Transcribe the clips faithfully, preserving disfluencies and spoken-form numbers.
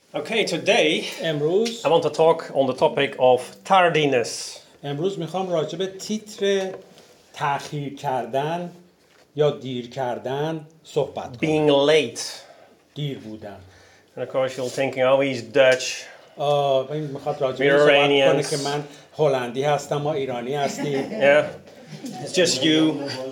Okay, today امروز I want to talk on the topic of tardiness. امروز میخوام راجع به تیتر تأخیر کردن یا دیر کردن صحبت کنم. Being late. دیر بودن. And of course you're thinking, oh, he's Dutch. آه این میخواد راجع به این صحبت کنه که من هلندی هستم ما ایرانی هستیم. Yeah, it's just you.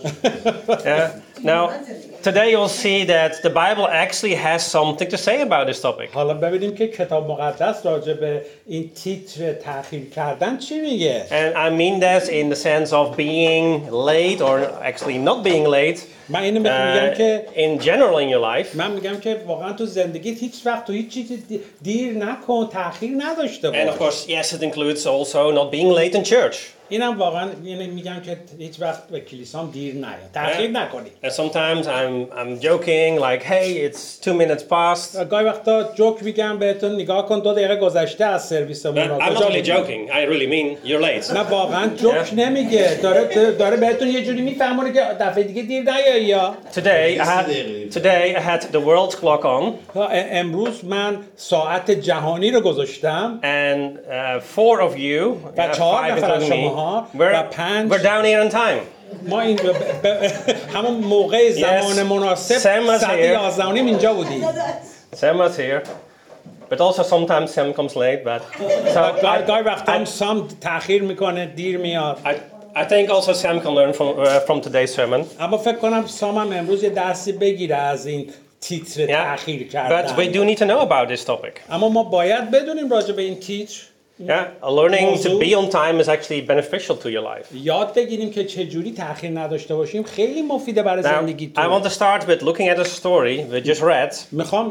Yeah. Now, today you'll see that the Bible actually has something to say about this topic. حالا ببینیم که کتاب مقدس راجع به این تیتر تأخیر کردن چی میگه. And I mean that in the sense of being late or actually not being late. من اینو میگم که in general in your life. من میگم که واقعا تو زندگیت هیچ وقت تو هیچ چیزی دیر نکن، تأخیر نداشته باش. And of course, yes, it includes also not being late in church. اینم واقعا یعنی میگم که هیچ وقت به کلیسام دیر نیا، تأخیر نکنی. And sometimes I'm I'm joking like, hey, it's two minutes past. گاهی وقتا جوک میگم بهتون نگاه کن دو دقیقه گذشته از سرویسمون رو. I'm not really joking. I really mean you're late. نه واقعا جوک نمیگه. داره داره بهتون یه جوری میفهمونه که دفعه دیگه دیر نیای یا. Today I had today I had the world clock on. امروز من ساعت جهانی رو گذاشتم. And uh, four of you, و چهار نفر از شماها و پنج we're down here on time. ما این همون موقع زمان مناسب ساعت یازده و نیم اینجا بودیم. Sam was here. But also sometimes Sam comes late, but so گاهی وقتا سام تأخیر میکنه، دیر میاد. I I think also Sam can learn from uh, from today's sermon. اما فکر کنم سام هم امروز یه درسی بگیره از این تیتر تأخیر کردن. But we do need to know about this topic. اما ما باید بدونیم راجع به این تیتر. Yeah, learning to be on time is actually beneficial to your life. یاد بگیریم که چه جوری تأخیر نداشته باشیم خیلی مفیده برای زندگی تو. I want to start with looking at a story we just read. میخوام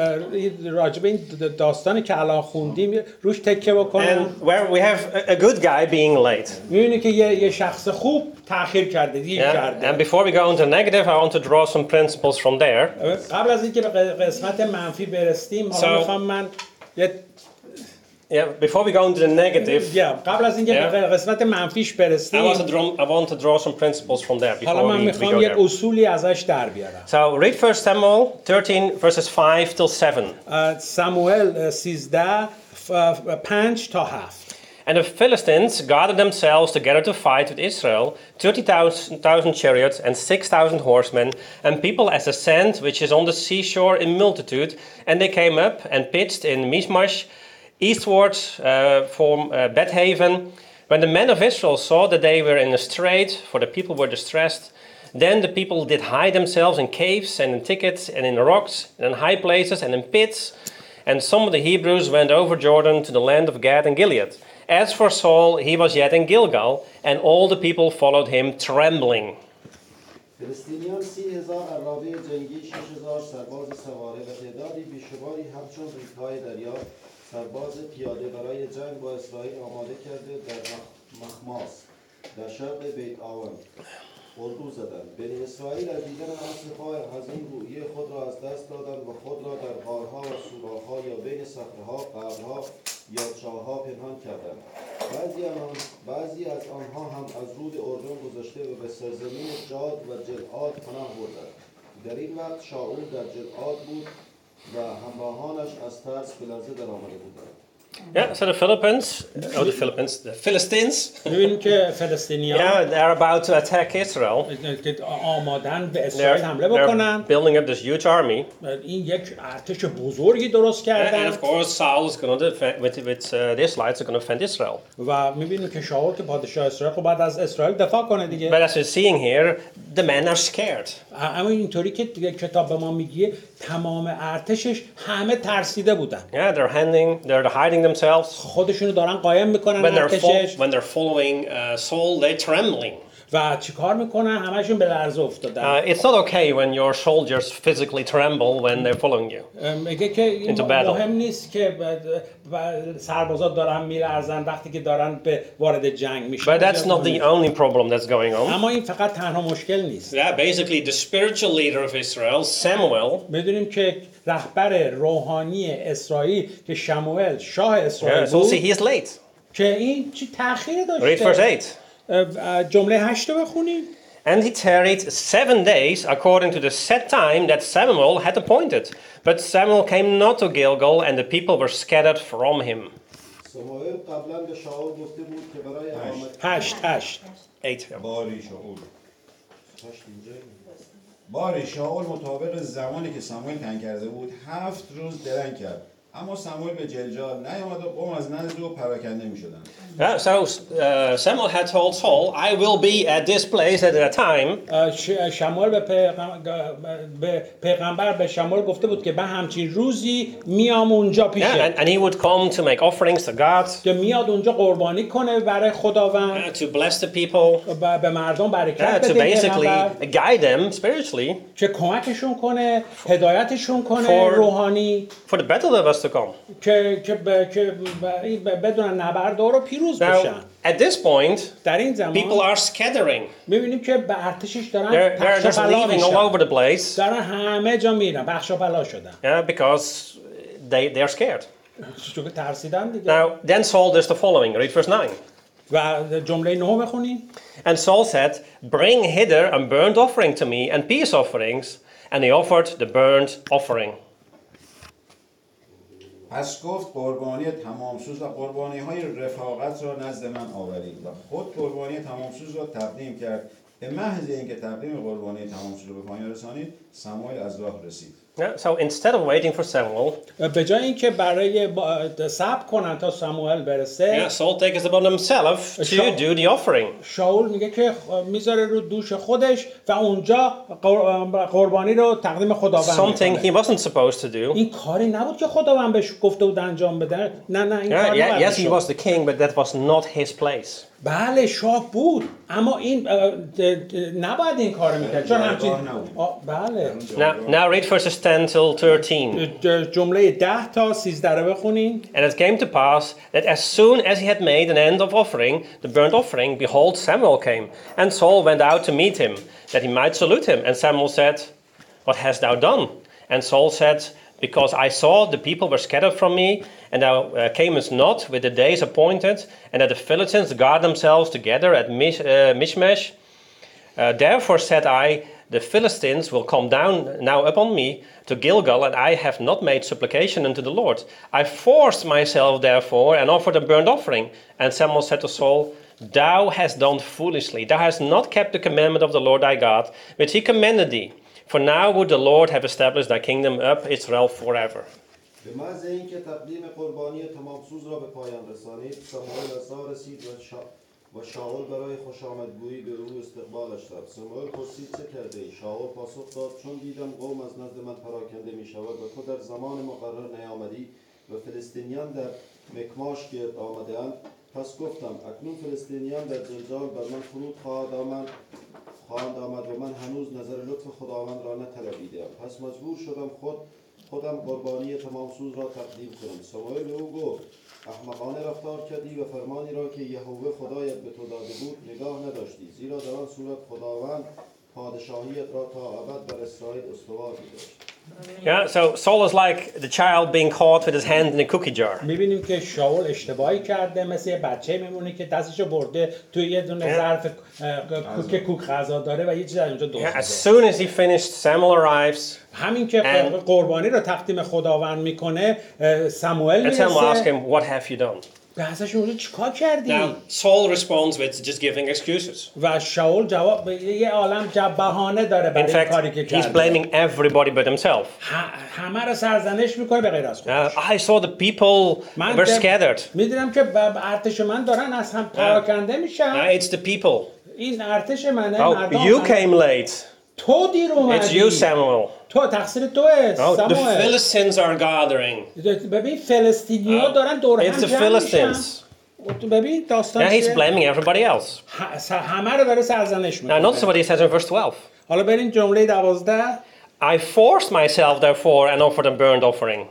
راجع به این داستانی که الان خوندیم روش تکیه بکنم. And where we have a good guy being late. می‌بینی که یه یه شخص خوب تأخیر کرده، دیر کرده. And before we go into negative, I want to draw some principles from there. قبل از اینکه به قسمت منفی برسیم، حالا میخوام من یه Yeah, before we go into the negative, yeah, قبل از اینکه به قسمت منفیش برسیم, I want to draw I want to draw some principles from there before حالا من we, we میخوام go یک there. اصولی ازش در بیارم. So read First Samuel thirteen verses five till seven. سموئل سیزده پنج تا هفت. And the Philistines gathered themselves together to fight with Israel, thirty thousand chariots and six thousand horsemen, and people as the sand which is on the seashore in multitude. And they came up and pitched in Michmash, eastwards uh, from uh, Bethaven. When the men of Israel saw that they were in a strait, for the people were distressed, then the people did hide themselves in caves and in thickets and in rocks and in high places and in pits. And some of the Hebrews went over Jordan to the land of Gad and Gilead. As for Saul, he was yet in Gilgal, and all the people followed him trembling. فلسطینیان سی هزار عراقی جنگی، شش هزار سرباز سواره و تعدادی بیشماری همچون ریگ‌های دریا سرباز پیاده برای جنگ با اسرائیل آماده کرده در مخماس در شرق بیت آون اردو زدند. بنی اسرائیل از دیدن آن سپاه عظیم روحیه خود را از دست دادند و خود را در غارها و سوراخ‌ها یا بین صخره‌ها، قبرها یا چاه‌ها پنهان کردند. بعضی آن بعضی از آنها هم از رود اردن گذشته و به سرزمین جاد و جلعاد پناه بردند. در این وقت شاول در جلعاد بود و همراهانش از ترس به لرزه درآمده بودند. Yeah, so the Philippines, oh the Philippines, the Philistines, می‌بینیم که فلسطینیان yeah, they're about to attack Israel. آمادن به اسرائیل حمله They're بکنن. building up this huge army. این یک ارتش بزرگی درست کردن. And of course Saul is going to defend, with, with uh, the Israelites are going to defend Israel. و می‌بینیم که شاول که پادشاه اسرائیل خب بعد از اسرائیل دفاع کنه دیگه. But as we're seeing here, the men are scared. اما اینطوری که کتاب به ما میگه تمام ارتشش همه ترسیده بودن. Yeah, they're hiding, they're hiding themselves. خودشونو دارن قایم میکنن When they're, ارتشش. fo- when they're following uh, Saul, they're trembling. و چیکار میکنن؟ همشون به لرزه افتادن. Uh, it's not okay when your soldiers physically tremble when they're following you. میگه که این مهم نیست که سربازات دارن میلرزن وقتی که دارن به وارد جنگ میشن. But that's not the only problem that's going on. اما این فقط تنها مشکل نیست. Yeah, basically the spiritual leader of Israel, Samuel. میدونیم که رهبر روحانی اسرائیل که شموئل شاه اسرائیل Yeah, so بود. see, he is late. که این چی تأخیر Read verse داشته. eight. جمله هشت رو بخونیم. And he tarried seven days according to the set time that Samuel had appointed. But Samuel came not to Gilgal, and the people were scattered from him. سموئیل قبلا به شاول گفته بود که برای آمد هشت هشت Eight. باری شاول هشت اینجا باری شاول مطابق زمانی که سموئیل تعیین کرده بود هفت روز درنگ کرد، اما سموئیل به جلجال نیامد و قوم از نزد او پراکنده می‌شدند. Yeah, so uh, Samuel had told Saul, I will be at this place at that time. اه، ش- شموئیل به, پیغم- به پیغمبر به شموئیل گفته بود که من همچین روزی میام اونجا Yeah, پیشه and, and he would come to make offerings to God, که میاد اونجا قربانی کنه برای uh, خداوند to bless the people, و به مردم uh, برکت to بده basically پیغمبر guide them spiritually که کمکشون کنه هدایتشون کنه For- روحانی for the battle that was to come. که که ب- که ب- ب- بدون نبردا رو پیروز بشن. Now, at this point, در این زمان people are scattering. می‌بینیم که به ارتشش دارن They're, they're پخش و just پلا leaving all over میشن the place, دارن همه جا میرن پخش و پلا شدن yeah, because they, they're scared. چون که ترسیدن دیگه. Now, then Saul does the following. Read verse nine. و جمله نه بخونیم. And Saul said, Bring hither a burnt offering to me and peace offerings. And he offered the burnt offering. پس گفت قربانی تمامسوز و قربانی های رفاقت را نزد من آورید و خود قربانی تمامسوز را تقدیم کرد. به محض اینکه تقدیم قربانی تمامسوز را به پایان رسانید، سموئیل از راه رسید. Yeah, so instead of waiting for Samuel, به جای اینکه برای با- صبر کنن تا ساموئل برسه yeah, Saul takes it upon himself to Saul- do the offering. شاول میگه که خ- میذاره رو دوش خودش و اونجا قر- قربانی رو تقدیم خداوند Something he میکنه. wasn't supposed to do. این کاری نبود که خداوند بهش گفته بود انجام بده. نه نه این Yeah, کار yeah, نباید yes, he بشه. was the king, but that was not his place. بله شاه بود اما این اه، د- د- نباید این کار میکرد چون همچین جایگاه نبود. آه، بله Now, now read verses ten till thirteen. ج- جمله ده تا سیزده رو بخونین. And it came to pass that as soon as he had made an end of offering the burnt offering, behold, Samuel came. And Saul went out to meet him, that he might salute him. And Samuel said, What hast thou done? And Saul said, Because I saw the people were scattered from me, and thou uh, camest not with the days appointed, and that the Philistines guard themselves together at Mish, uh, Mishmash. Uh, therefore said I, The Philistines will come down now upon me to Gilgal, and I have not made supplication unto the Lord. I forced myself therefore and offered a burnt offering. And Samuel said to Saul, Thou hast done foolishly. Thou hast not kept the commandment of the Lord thy God, which he commanded thee. For now would the Lord have established thy kingdom up Israel forever. به محض اینکه تقدیم قربانی تمامسوز را به پایان رسانید، سموئیل از راه رسید و, شا... و شاول برای خوش آمدگویی به او استقبالش داد. سموئیل پرسید چه کرده ای؟ شاول پاسخ داد چون دیدم قوم از نزد من پراکنده می شود و تو در زمان مقرر نیامدی و فلسطینیان در مکماش گرد آمده اند، پس گفتم اکنون فلسطینیان در جلجال بر من فرود خواهد آمد خواهند آمد و من هنوز نظر لطف خداوند را نطلبیدم. پس مجبور شدم خود خودم قربانی تمامسوز را تقدیم کنم. سموئیل به او گفت احمقانه رفتار کردی و فرمانی را که یهوه خدایت به تو داده بود نگاه نداشتی، زیرا در آن صورت خداوند پادشاهیت را تا ابد بر اسرائیل استوار می‌داشت. Yeah, so Saul is like the child being caught with his hand in a cookie jar. میبینیم که شاول اشتباهی کرده مثل یه بچه میمونه که دستشو برده توی یه دونه ظرف اه، کوک کوک غذا داره و یه چیز از اونجا Yeah, as دزدیده. soon as he finished, Samuel arrives, همین که And- قربانی رو تقدیم خداوند میکنه اه، سموئل and Samuel asks میرسه him, What have you done? به ازش اونجا چیکار کردی؟ Now, Saul responds with just giving excuses. و شاول جواب یه عالم جب بهانه داره In برای این کاری fact, که he's کرده. blaming everybody but himself. ه- همه رو سرزنش میکنه به غیر از خودش. Uh, I saw the people were scattered. میدونم که ب- ارتش من دارن از هم پراکنده Now, میشن. it's the people. این ارتش منه Oh, مردم you هم- came late. تو دیر It's اومدی you, Samuel. تو تقصیر توه Oh, the ساموئل. Philistines are gathering. ببین فلسطینیا دارن دور It's هم the جمع میشن. Philistines. ببین داستان Now he's چیه؟ blaming everybody else. ه- س- همه رو داره سرزنش Now, notice میکنه. what he says in verse twelve. حالا بریم جمله دوازده. I forced myself, therefore, and offered a burnt offering.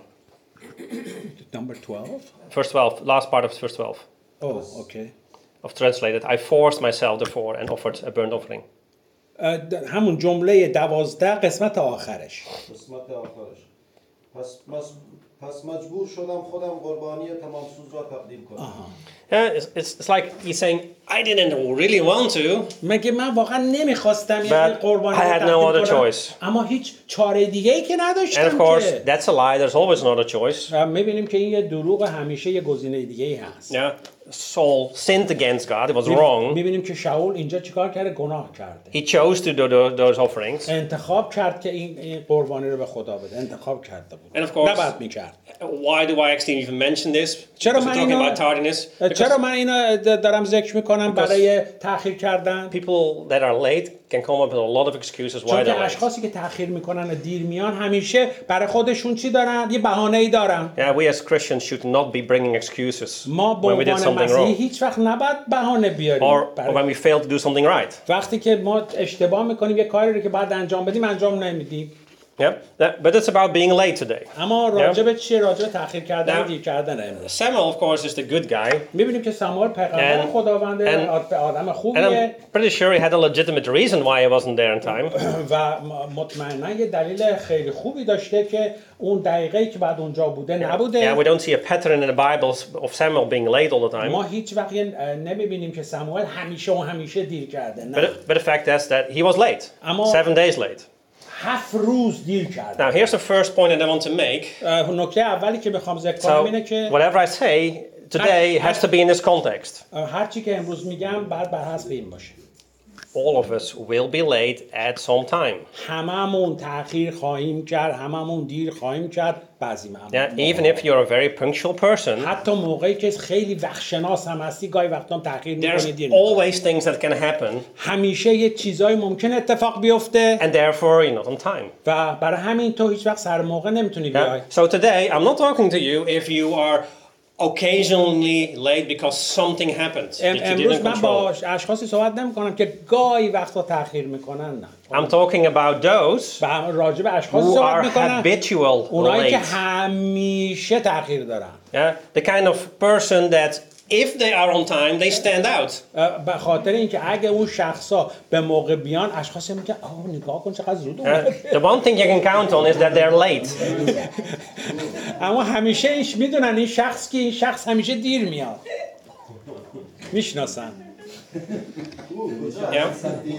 Number twelve. Verse twelve, last part of verse twelve. Oh, okay. Of translated, I forced myself, therefore, and offered a burnt offering. اه، د- همون جمله دوازده قسمت آخرش. قسمت آخرش. پس پس پس مجبور شدم خودم قربانی تمامسوز را تقدیم کنم. Yeah, it's, it's, it's like he's saying, I didn't really want to, مگه من واقعا نمیخواستم یه but قربانی I had تقدیم no other کنم؟ choice. اما هیچ چاره دیگه ای که And of نداشتم course, که that's a lie. There's always another choice. و میبینیم که این یه دروغ، همیشه یه گزینه دیگه ای هست. Yeah, Saul sinned against God. It was wrong. میبینیم که شاول اینجا چیکار کرده؟ گناه کرده. He chose to do tho- those offerings. انتخاب کرد که این این قربانی رو به خدا بده. انتخاب کرده بود. And of course- نباید میکرد. Why do I actually even mention this? چرا Because we're من talking اینو about tardiness. Because چرا من اینو دارم ذکر میکنم برای تأخیر کردن؟ people that are late can come up with a lot of excuses why چون they're که late. اشخاصی که تأخیر میکنن و دیر میان همیشه برای خودشون چی دارن؟ یه بهانه‌ای دارن. Yeah, we as Christians should not be bringing excuses ما به when we did عنوان something مسیحی wrong هیچ وقت نباید بهانه بیاریم. or, or برای- when we fail to do something right. وقتی که ما اشتباه میکنیم یه کاری رو که باید انجام بدیم انجام نمیدیم. Yeah, that, but it's about being late today. اما راجع به چیه؟ راجع به تأخیر کردن و Now- دیر کردن امروز. Samuel, of course, is the good guy, می‌بینیم که ساموئل پیغمبر And- خداونده، and- آد- آدم and خوبیه I'm pretty sure he had a legitimate reason why he wasn't there in time. و مطمئنا یه دلیل خیلی خوبی داشته که اون دقیقه‌ای که بعد اونجا بوده نبوده. Yeah, we don't see a pattern in the Bible of Samuel being late all the time. ما هیچ وقت نمی‌بینیم که ساموئل همیشه و همیشه دیر کرده. نه. But, but the fact is that he was late, Amo- seven days late. هفت روز دیر کرده. Now, here's the first point that I want to make. اه، نکته اولی که میخوام ذکر کنم So, اینه که whatever I say today has to be in this context. اه، هر چی که امروز میگم بعد بر حسب این باشه. All of us will be late at some time. هممون تأخیر خواهیم کرد، هممون دیر خواهیم کرد، بعضی Yeah, موقع. even if you're a very punctual person, حتی موقعی که خیلی وقتشناس هم هستی گاهی وقتا هم تأخیر there's می‌کنی، دیر می‌کنی. always things that can happen, همیشه یه چیزایی ممکن اتفاق بیفته and therefore you're not on time. و برای همین تو هیچ وقت سر موقع نمیتونی بیای. Yeah? So today, I'm not talking to you if you are occasionally late because something happened that ام- you امروز didn't من control. با اشخاصی صحبت نمی کنم که گاهی وقتا تأخیر میکنن، نه. I'm talking about those و راجع به اشخاصی who صحبت are میکنم habitual اونایی که late. همیشه تأخیر دارن. Yeah? The kind of person that if they are on time, they stand out. اه، به خاطر اینکه اگه اون شخصا به موقع بیان اشخاصی میگن آه نگاه کن چقدر زود Yeah? اومده. The one thing you can count on is that they're late. اما همیشه ایش میدونن این شخص که این شخص همیشه دیر میاد. میشناسن. Yeah?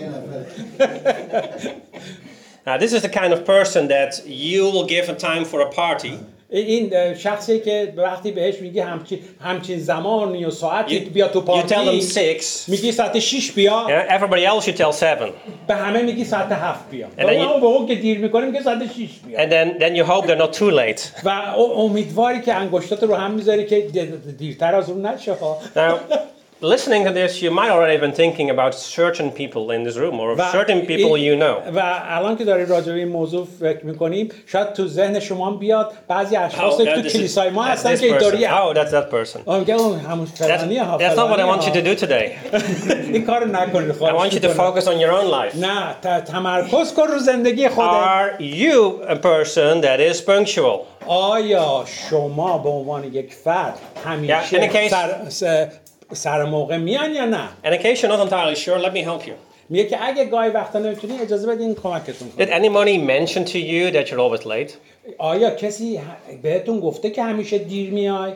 Now, this is the kind of person that you will give a time for a party. این شخصی که وقتی بهش میگی همچین همچین زمانی و ساعتی You, بیا تو you tell them پارتی six. میگی ساعت شش بیا، Yeah? Everybody else you tell seven. به همه میگی ساعت هفت بیا. And then you- اما به اون که دیر میکنه میگه ساعت شش بیا. And then, then you hope they're not too late. و امیدواری که انگشتات رو هم میذاری که دیرتر از اون نشه ها. Now, listening to this, you might already been thinking about certain people in this room or و certain people این- you know. و الان که داری راجع به این موضوع فکر میکنیم شاید تو ذهن شما هم بیاد بعضی اشخاص Oh, که that تو is- کلیسای ما that's هستن this که person. اینطوری Oh, that's that person. میگه اون همون That's, فلانی ها that's not what I فلانی want you to ها. do today. این کار نکنید I want خواهش you to می‌کنم. focus on your own life. نه ت- تمرکز کن رو زندگی خودت. Are you a person that is punctual? آیا شما به عنوان یک فرد Yeah, in همیشه the case- سر, سر, سر موقع میان یا نه؟ And in case you're not entirely sure, let me help you. میگه که اگه گاهی وقتا نمیتونی اجازه بدین کمکتون Did کنم. anybody mention to you that you're always late? آیا کسی ه- بهتون گفته که همیشه دیر میای؟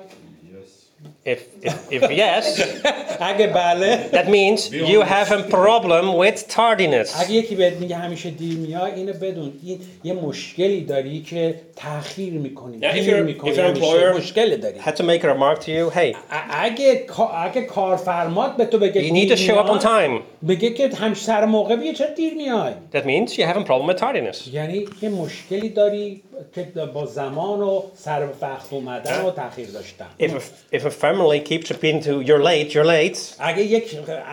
If, if, if yes, اگه بله، that means you have a problem with tardiness. اگه یکی بهت میگه همیشه دیر میای اینو بدون این یه مشکلی داری که تأخیر میکنی، Yeah, if دیر your- میکنی، if your همیشه employer- مشکل داری. Had to make a remark to you, hey, ا- اگه کا- اگه کارفرمات به تو بگه you need to دیر show up on میای، time. بگه که همیشه سر موقع بیا چرا دیر میای؟ That means you have a problem with tardiness. یعنی یه مشکلی داری که با زمان و سر وقت اومدن و تأخیر داشتن. If a, if a family keeps repeating to you're late, you're late, اگه یک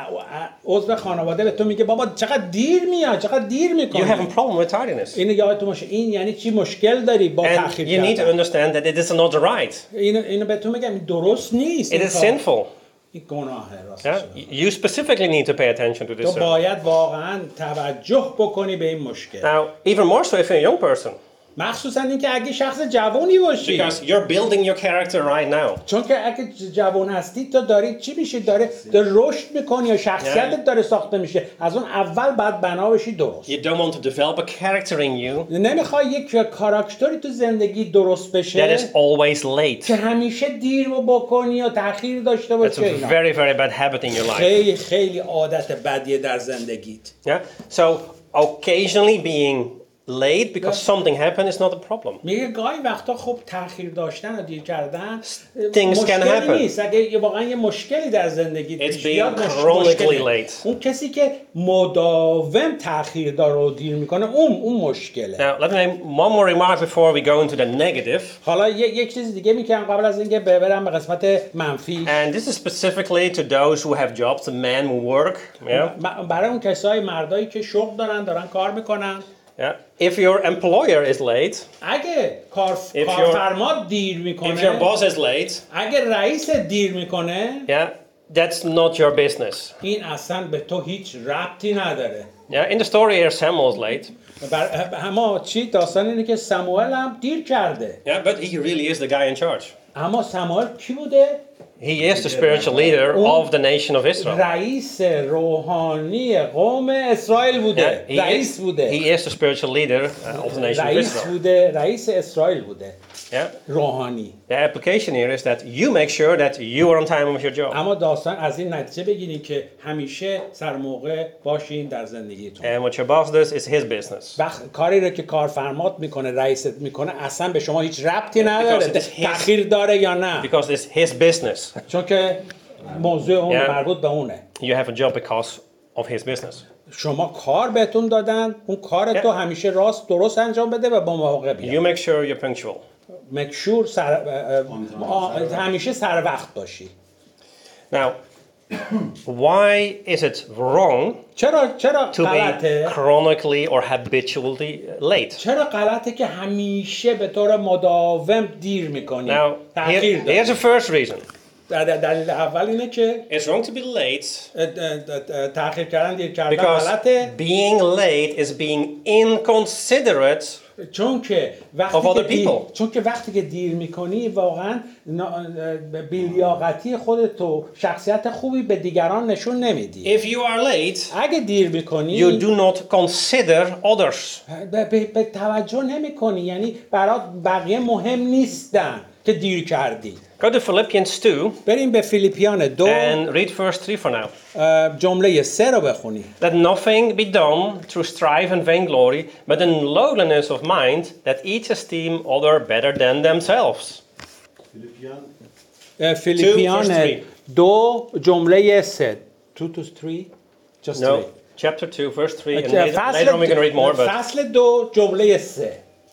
عضو خانواده به تو میگه بابا چقدر دیر میاد، چقدر دیر you have a میکنی، problem with tardiness. اینو یادتون باشه این یعنی چی مشکل داری با And تأخیر you need to کردن. understand that it is not right. اینو اینو بهتون میگم این درست نیست. It این is کار. sinful. این گناهه راستش. Yeah? You specifically need to pay attention to this. تو باید واقعا توجه بکنی به این مشکل. Now, even more so if you're a young person. مخصوصا اینکه اگه شخص جوانی باشی، Because you're building your character right now. چون که اگه جوان هستی تو داری چی میشی؟ داره داره رشد میکنی یا شخصیتت داره ساخته میشه. از اون اول باید بنا بشی درست. You don't want to develop a character in you نمیخوای یک کاراکتری تو زندگی درست that بشه is always late. که همیشه دیر رو بکنی یا تأخیر داشته That's باشه. a اینا very, very bad habit in your life. خیلی خیلی عادت بدیه در زندگیت. Yeah. So occasionally being late because something happened is not a problem. میگه گاهی وقتا خب تأخیر داشتن و دیر کردن Things can مشکلی happen. نیست. اگه واقعا یه مشکلی در زندگی It's پیش being بیاد مش- chronically مشکله. late. اون کسی که مداوم تأخیر داره و دیر میکنه اون اون مشکله. Now, let me name one more remark before we go into the negative. حالا یک یک چیز دیگه میگم قبل از اینکه برم به قسمت منفی. And this is specifically to those who have jobs, the men who work. Yeah. ب- برای اون کسای مردایی که شغل دارن دارن کار میکنن. Yeah. If your employer is late, اگه کار If you're- کارفرما دیر if your میکنه، boss is late, اگه رئیس دیر میکنه، yeah, that's not your business. این اصلا به تو هیچ ربطی نداره. Yeah. In the story here, Samuel is late. بر اما چی داستان اینه که سموئل هم دیر کرده. Yeah, but he really is the guy in charge. اما سموئل کی بوده؟ He is the spiritual leader of the nation of Israel. رئیس روحانی قوم اسرائیل Yeah, بوده. he, رئیس is, بوده. he is the spiritual leader uh, of the nation of رئیس Israel. بوده، رئیس اسرائیل بوده. Yeah. روحانی. The application here is that you make sure that you are on time with your job. اما داستان از این نتیجه بگیرید که همیشه سر موقع باشین در زندگیتون. And what your boss does is his business. وقت کاری رو که کارفرمات میکنه، رئیست میکنه، اصلا به شما هیچ ربطی نداره. Because it's his- تأخیر داره یا نه. Because it's his business. چون که موضوع اون Yeah. مربوط به اونه. You have a job because of his business. شما کار بهتون دادن، اون کار تو همیشه راست درست انجام بده و با مواقع You بیاد. make sure you're punctual. مکشور سر آه، همیشه سر وقت باشی. Now, why is it wrong چرا چرا to be غلطه؟ chronically or habitually late? چرا غلطه که همیشه به طور مداوم دیر میکنی؟ Now, تأخیر here, here's داری. the first reason. در- دلیل اول اینه که It's wrong to be late اه، اه، اه، تأخیر کردن دیر کردن because غلطه، being late is being inconsiderate چون که وقتی of که other دیر people. چون که وقتی که دیر میکنی واقعا نا- اه، بی‌لیاقتی خودتو، شخصیت خوبی به دیگران نشون نمیدی. If you are late, اگه دیر میکنی you do not consider others. به, به, به توجه نمی کنی، یعنی برات بقیه مهم نیستن که دیر کردی. Go to Philippians two بریم به فیلیپیان دو and read verse three for now. اه، جمله سه رو بخونی. Let nothing be done through strife and vainglory, but in lowliness of mind, that each esteem other better than themselves. فیلیپیان اه، verse فیلیپیان three. دو جمله سه. two to three? Just No, three. chapter two, verse three, and اه، later, later on we're going to read more, but فصل دو جمله سه.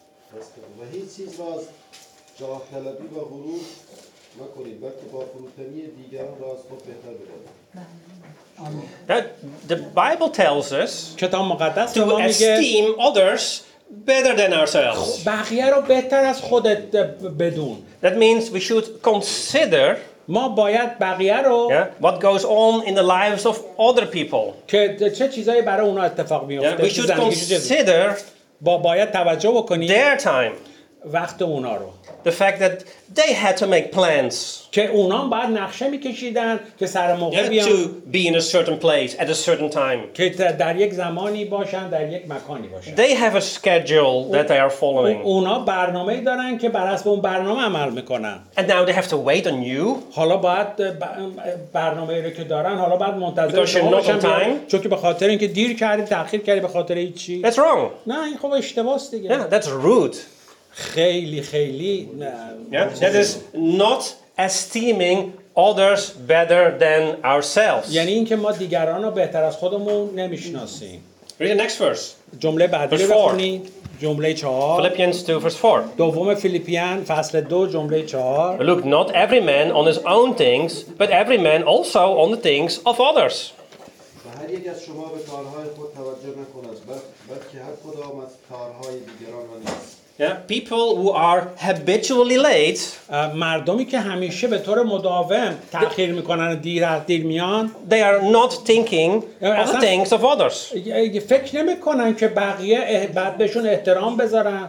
و هیچ چیز را از جاه طلبی و غرور نکنید بلکه با فروتنی دیگران را از خود بهتر بدانید. that, the Bible tells us کتاب مقدس به to ما میگه esteem others better than ourselves. بقیه رو بهتر از خودت بدون. That means we should consider ما باید بقیه رو yeah, what goes on in the lives of other people. که چه چیزایی برای اونا اتفاق Yeah, میفته. we should consider با باید توجه بکنی their time, وقت اونا رو، the fact that they had to make plans. که اونا باید نقشه میکشیدن که سر موقع Yeah, بیان، to be in a certain place at a certain time. که در یک زمانی باشن، در یک مکانی باشن. They have a schedule that they are following. اونا برنامه‌ای دارن که بر اساس اون برنامه عمل میکنن. And now they have to wait on you حالا باید برنامه‌ای رو که دارن حالا باید منتظر Because you're شما not باشن on بیان. time. چون که به خاطر اینکه دیر کردی، تأخیر کردی به خاطر هیچی. That's wrong. نه این خب اشتباهه دیگه. Yeah, that's rude. خیلی خیلی نه. Yeah, that is not esteeming others better than ourselves. یعنی اینکه ما دیگران رو بهتر از خودمون نمیشناسیم. Read the next verse. جمله بعدی رو Verse four. بخونید. جمله چهار. Philippians two verse four. دوم فیلیپیان فصل دو جمله چهار. Look not every man on his own things, but every man also on the things of others. و هر یک از شما به کارهای خود توجه نکند بل- بلکه هر کدام از کارهای دیگران را نیست. Yeah, people who are habitually late, مردمی که همیشه به طور مداوم تأخیر میکنن و دیر دیر میان، they are not thinking of the things of others. فکر نمیکنن که بقیه بعد بهشون احترام بذارن،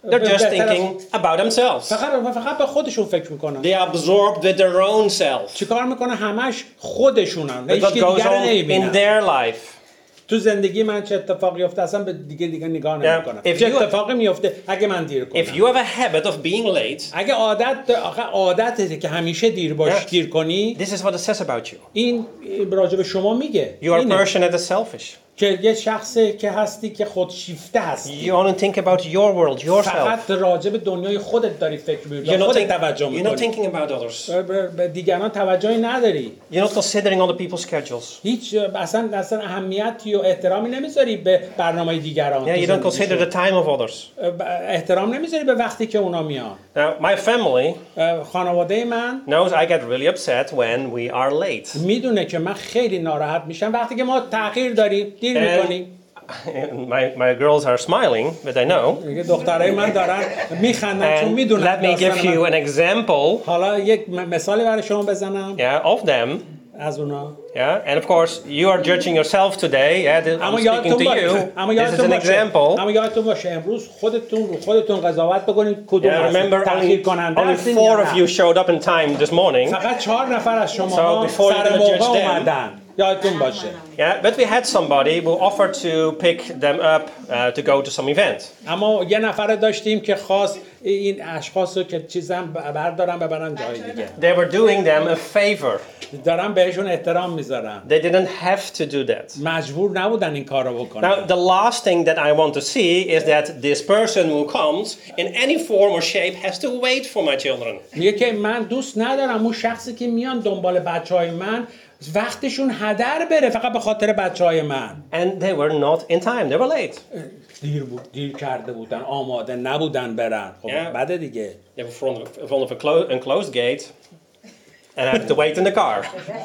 They're just بهتر از- thinking about themselves. فقط فقط به خودشون فکر میکنن. They are absorbed with their own self. چیکار میکنه؟ همش خودشونن. With هیچ what کی goes دیگر رو on in نمیبینن. their life. تو زندگی من چه اتفاقی افتاد اصلا به دیگه دیگه نگاه نمیکنم. if چه you- اتفاقی میفته اگه من دیر کنم. If you have a habit of being late, اگه عادت آخه عادته که همیشه دیر باش Yeah. دیر کنی، this is what it says about you. این راجع به شما میگه. You are a اینه. person that is selfish. که یه شخصی که هستی که خودشیفته هستی. You only think about your world, yourself. فقط راجع به دنیای خودت داری فکر You're می‌کنی. not, خودت think- توجه you're not می‌کنی. thinking about others. به دیگران توجهی نداری. You're not considering other people's schedules. هیچ اصلا اصلا اهمیتی و احترامی نمیذاری به برنامه دیگران. Yeah, تو you don't زندگیشون. consider the time of others. احترام نمیذاری به وقتی که اونا میان. Now, my family خانواده من knows I get really upset when we are late. میدونه که من خیلی ناراحت میشم وقتی که ما تأخیر داریم، دیر میکنیم. And my, my girls are smiling, but I know. میگه دخترای من دارن میخندن چون And میدونن let me give داستان you من. an example, حالا یک م- مثالی برای شما بزنم yeah, of them. از اونا. Yeah, and of course you are judging yourself today. Yeah, this, I'm اما speaking یادتون to باشه you. اما This is یادتون an باشه example. اما یادتون باشه امروز خودتون رو خودتون قضاوت بکنید کدوم Yeah, هستید. remember تأخیر only, کننده only هستین four یا of نه؟ you showed up in time this morning. فقط چهار نفر از شما So before you're سر gonna موقع judge them- اومدن. یادتون باشه. Yeah, but we had somebody who offered to pick them up uh, to go to some event. اما یه نفر داشتیم که خواست این اشخاص رو که چیزم بردارن ببرن جای دیگه. They were doing them a favor. دارن بهشون احترام میذارن. They didn't have to do that. مجبور نبودن این کار رو بکنن. Now, the last thing that I want to see is that this person who comes in any form or shape has to wait for my children. میگه که من دوست ندارم اون شخصی که میان دنبال بچهای من وقتشون هدر بره فقط به خاطر بچهای من. And they were not in time, they were late. دیر بود دیر کرده بودن آماده نبودن برن. خب Yeah. بعد دیگه They were in front of, in front of a clo- enclosed gate and I had to wait in the car.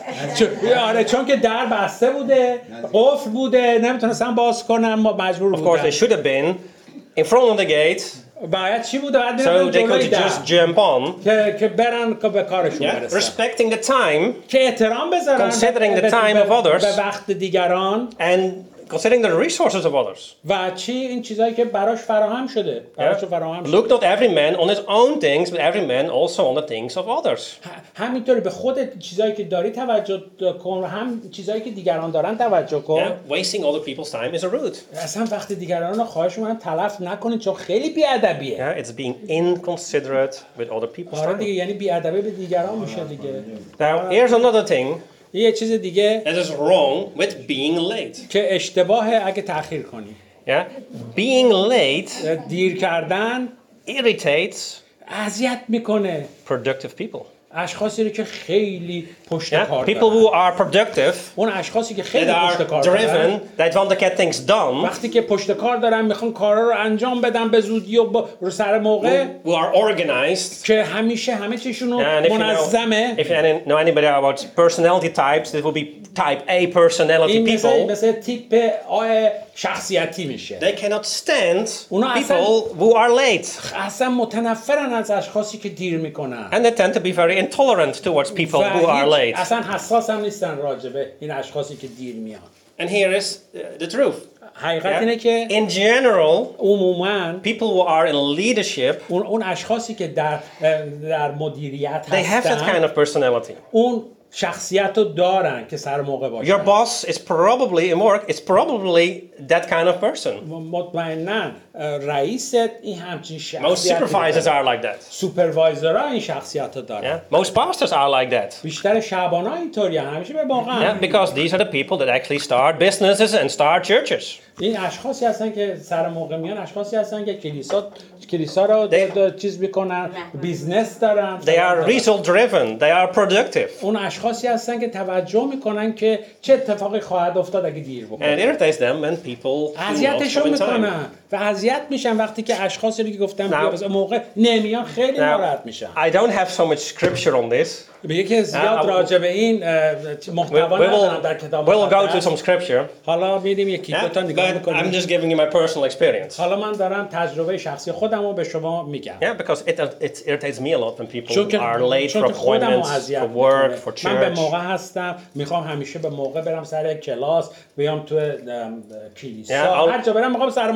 چون آره چون که در بسته بوده قفل بوده نمیتونستن باز کنن ما مجبور Of course, بودن. they should have been in front of the gate باید چی بوده بعد so میرفتن they جلوی could در just jump on. که که برن که به کارشون Yeah, برسن. respecting the time که احترام بذارن Considering the به- time به- of others. به وقت دیگران and considering the resources of others. و چی این چیزایی که براش فراهم شده Yeah? براش فراهم شده. Look not every man on his own things, but every man also on the things of others. ه- همینطوری به خودت چیزایی که داری توجه کن و هم چیزایی که دیگران دارن توجه کن. Yeah? Wasting other people's time is a rude. اصلا وقتی دیگران رو خواهش می‌کنم تلف نکنید چون خیلی بی‌ادبیه. Yeah, it's being inconsiderate with other people's آره دیگه time. یعنی بی‌ادبی به دیگران میشه دیگه. Now, here's another thing یه چیز دیگه that is wrong with being late. که اشتباهه اگه تأخیر کنی. Yeah, being late دیر کردن irritates اذیت میکنه productive people. اشخاصی رو که خیلی پشت Yeah, کار people دارن. who are productive, اون اشخاصی که خیلی that پشت are کار دارن driven, that want to get things done, وقتی که پشت کار دارن میخوان کارا رو انجام بدن به زودی و با رو سر موقع who are organized. که همیشه همه چیشون And if you know, منظمه. if you any- know anybody about personality types, it will be type A personality این مثل people. مثل تیپ آ شخصیتی میشه. They cannot stand Uno people who are late. اصلا متنفرن از اشخاصی که دیر میکنن. And they tend to be very intolerant towards people و who are هیچ- late. اصلا حساس هم نیستن راجبه این اشخاصی که دیر میان. And here is uh, the truth. حقیقت Yeah? اینه که In general, عموما people who are in leadership, اون اون اشخاصی که در در مدیریت they have that هستن kind of personality. اون شخصیت رو دارن که سر موقع Your باشن. boss is probably in work, it's probably that kind of person. مطمئنا رئیست این همچین Most شخصیت supervisors are like that. سوپروایزرها این شخصیت رو دارن. Yeah? Most pastors are like that. بیشتر شعبانا اینطوری همیشه به موقع Yeah, because these are the people that actually start businesses and start churches. این اشخاصی هستن که سر موقع میان اشخاصی هستن که کلیسا کلیسا رو د- د- چیز میکنن بیزنس دارن They are result driven. They are productive. اون اشخاصی هستن که توجه میکنن که چه اتفاقی خواهد افتاد اگه دیر And بکنن. it irritates them when people do not اذیتشون come in time. میکنن و اذیت میشن وقتی که اشخاصی رو که گفتم Now- بیا بس موقع نمیان خیلی ناراحت Now, میشن. I don't have so much scripture on this. میگه که زیاد Now, راجع به این اه، We, محتوا we ندارم will, در کتاب we'll go to مقدس. some scripture. حالا میریم یکی دو Yeah? تا نگاه But I'm میکنیم. just giving you my personal experience. حالا من دارم تجربه شخصی خودم رو به شما میگم. Yeah, because it, it irritates me a lot when people چون که are late چون for که خودم رو appointments, اذیت for work, می‌کنه. for من به church. موقع هستم میخوام همیشه به موقع برم سر کلاس بیام تو ام، کلیسا Yeah, هر جا برم میخوام سر موقع Only, باشم.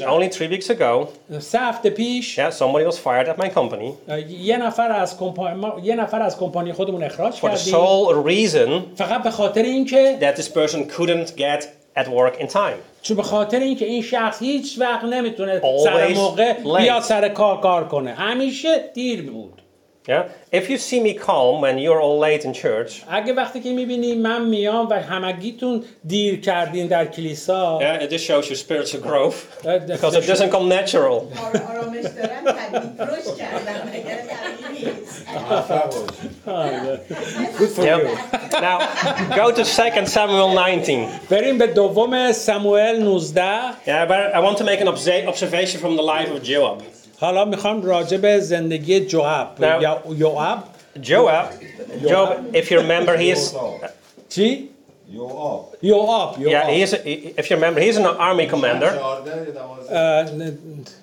باشد. only three weeks ago, سه هفته پیش yeah, somebody was fired at my company یه نفر از کمپانی ما یه نفر از کمپانی خودمون اخراج for the کردیم sole reason فقط به خاطر اینکه that this person couldn't get at work in time. چون به خاطر اینکه این شخص هیچ وقت نمیتونه سر Always موقع late. بیاد سر کار کار کنه همیشه دیر بود. Yeah. If you see me calm when you're all late in church, اگه وقتی که میبینی من میام و همگیتون دیر کردین در کلیسا yeah, it just shows your spiritual growth uh, because it doesn't come natural. آرامش دارن طبیعی رشد کردن اگر طبیعی نیست. موفق باشید. Good for Yep. you. Now, go to Second Samuel nineteen. بریم به دوم سموئل نوزده. Yeah, but I want to make an observa- observation from the life of Joab. حالا میخوام راجع به زندگی جواب Now- یا یوآب Joab, Joab, if you remember, he is چی؟ یوآب. یوآب yeah, یوآب he is. If you remember, he's an army commander. چهارده یا دوازده.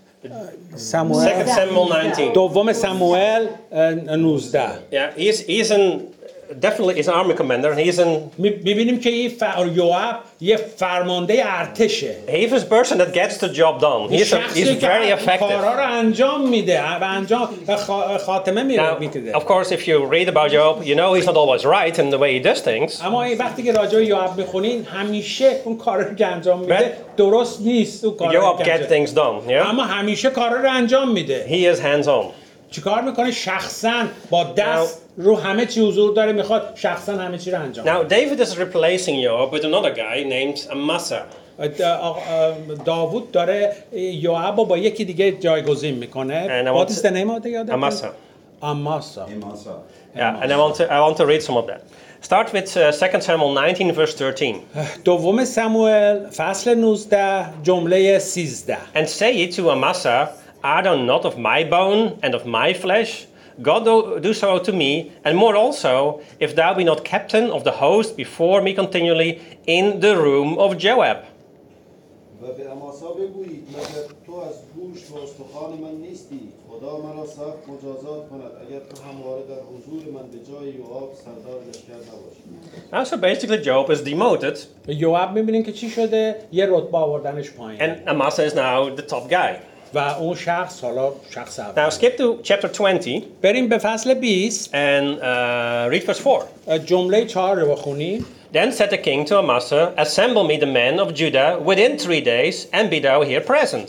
سموئل Second Samuel nineteen. دوم سموئل نوزده. Yeah, he's he's an definitely he's an army commander. He's an میبینیم که این ف... یوآب یه فرمانده ارتشه. he's a person that gets the job done. He's a, he's شخصی very که effective. کارها رو انجام میده و انجام و خا- خاتمه میره Now, میده. of course, if you read about Job, you know he's not always right in the way he does things. اما این وقتی که راجع به یوآب میخونین همیشه اون کارا رو که انجام میده درست نیست اون کارا رو Joab که gets انجام. things done. Yeah, اما همیشه کارا رو انجام میده. he is hands-on. چیکار میکنه شخصا با دست رو همه چی حضور داره میخواد شخصا همه چی رو انجام Now David is replacing Joab with another guy named Amasa. بده. داوود داره یوآب رو با یکی دیگه جایگزین میکنه. And I What want is to- the name of the other? Amasa. اماسا. ایمانسا. Yeah, and I want to I want to read some of that. Start with uh, Second Samuel nineteen, verse thirteen. دوم سموئل فصل نوزده جمله سیزده. And say ye to Amasa, Art thou not of my bone and of my flesh? God do, do so to me, and more also, if thou be not captain of the host before me continually in the room of Joab. و به اماسا بگویید مگر تو از گوشت و استخوان من نیستی خدا مرا سخت مجازات کند اگر تو همواره در حضور من به جای یوآب سردار لشکر نباشی. Now, so basically, Joab is demoted, یوآب میبینین که چی شده؟ یه رتبه آوردنش پایین. and Amasa is now the top guy. و اون شخص حالا شخص اول. Now, skip to chapter twenty بریم به فصل بیست. and uh, read verse four. جمله چهار رو بخونیم. Then said the king to Amasa, Assemble me the men of Judah within three days, and be thou here present.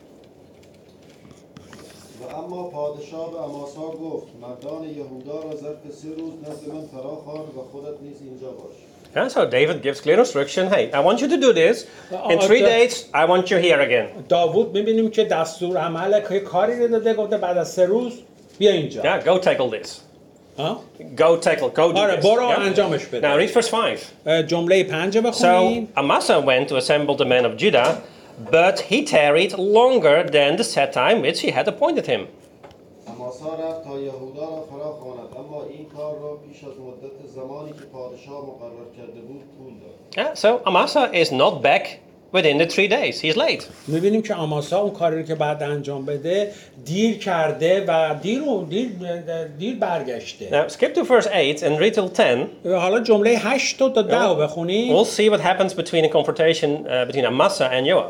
و اما پادشاه به اماسا گفت مردان یهودا را ظرف سه روز نزد من فرا خوان و خودت نیز اینجا باش. And so David gives clear instruction, hey, I want you to do this. In three days, I want you here again. داوود میبینیم که دستور عمل که کاری رو داده گفته بعد از سه روز بیا اینجا. Yeah, go tackle this. ها؟ Go tackle, go do آره this. برو Yeah? انجامش Now بده. read verse five. جمله پنج So بخونیم. Amasa went to assemble the men of Judah, but he tarried longer than the set time which he had appointed him. اماسا رفت تا یهودا را فرا خواند اما این کار را پیش از مدت زمانی که پادشاه مقرر کرده بود طول داد. Yeah, so Amasa is not back within the three days. He's late. میبینیم که آماسا اون کاری رو که بعد انجام بده دیر کرده و دیر دیر دیر برگشته. Now skip to verse eight and read till ten. حالا جمله هشت تا ده رو بخونیم. We'll see what happens between a confrontation uh, between Amasa and Joab.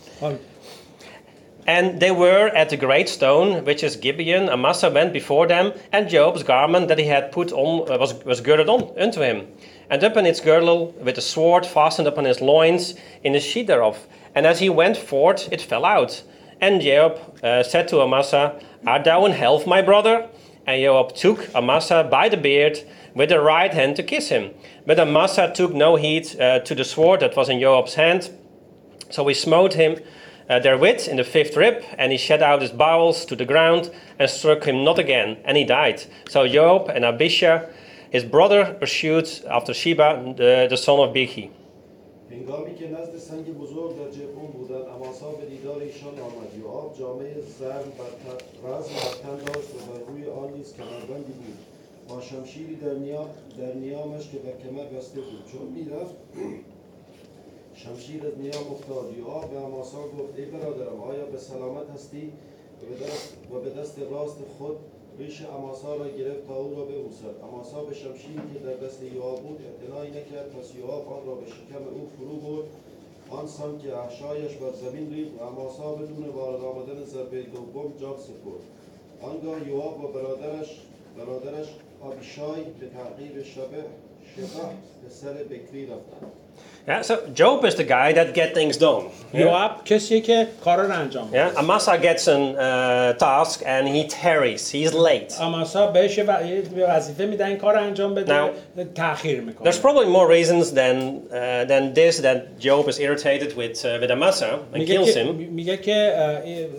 And they were at the great stone, which is Gibeon. Amasa went before them, and Joab's garment that he had put on uh, was, was girded on unto him. And upon its girdle, with a sword fastened upon his loins, in the sheath thereof. And as he went forth, it fell out. And Joab uh, said to Amasa, Art thou in health, my brother? And Joab took Amasa by the beard with the right hand to kiss him. But Amasa took no heed uh, to the sword that was in Joab's hand. So he smote him uh, therewith in the fifth rib, and he shed out his bowels to the ground, and struck him not again, and he died. So Joab and Abishai, his brother, pursued after Sheba, the, the son of Bichi. هنگامی که نزد سنگ بزرگ در جبهون بودند اماسا به دیدار ایشان آمد یوآب جامعه زرد بر رزم بر تن داشت و بر روی آن نیز کمربندی بود با شمشیری در نیام در نیامش که بر کمر بسته بود چون میرفت شمشیر از نیام افتاد یوآب به اماسا گفت ای برادرم آیا به سلامت هستی و به دست, و به دست راست خود ریش اماسا را گرفت تا او را ببوسد اماسا به شمشیری که در دست یوآب بود اعتنایی نکرد پس یوآب آن را به شکم او فرو برد آن سان که احشایش بر زمین ریخت و اماسا بدون وارد آمدن ضربه دوم جان سپرد. آنگاه یوآب و برادرش برادرش آبیشای به تعقیب شبه شبه پسر بکری رفتند. Yeah, so Job is the guy that get things done. Yeah, یوآب کسیه که کارا رو انجام میده. yeah? Amasa gets an uh, task and he tarries, he's late. اماسا بهش و- یه وظیفه میدن این کار رو انجام بده، تأخیر میکنه. There's probably more reasons than uh, than this that Job is irritated with uh, with Amasa and میگه kills که him. میگه که اه،